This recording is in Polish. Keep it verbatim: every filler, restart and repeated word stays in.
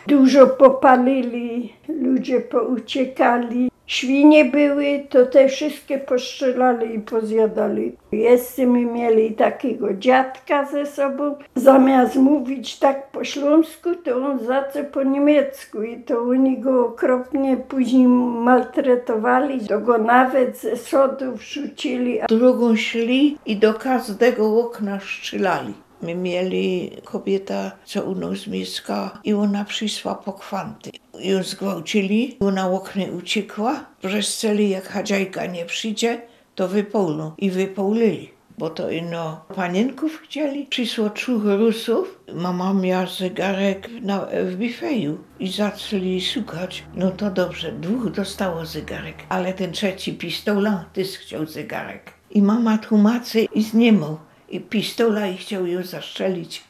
Dużo popalili, ludzie pouciekali. Świnie były, to te wszystkie postrzelali i pozjadali. Jeszcze my mieli takiego dziadka ze sobą. Zamiast mówić tak po śląsku, to on zaczął po niemiecku i to oni go okropnie później maltretowali. To go nawet ze schodów rzucili. Drogą szli i do każdego okna strzelali. My mieli kobieta, co u nas mieszka i ona przyszła po kwanty. Ją zgwałcili, ona oknie uciekła. Wrzeszczeli, jak chadzajka nie przyjdzie, to wypełną i wypełnili. Bo to ino panienków chcieli. Przyszło trzech Rusów. Mama miała zegarek na, w bifeju i zaczęli szukać. No to dobrze, dwóch dostało zegarek, ale ten trzeci pistola też chciał zegarek. I mama tłumaczy i zniemał. I pistola i chciał ją zastrzelić.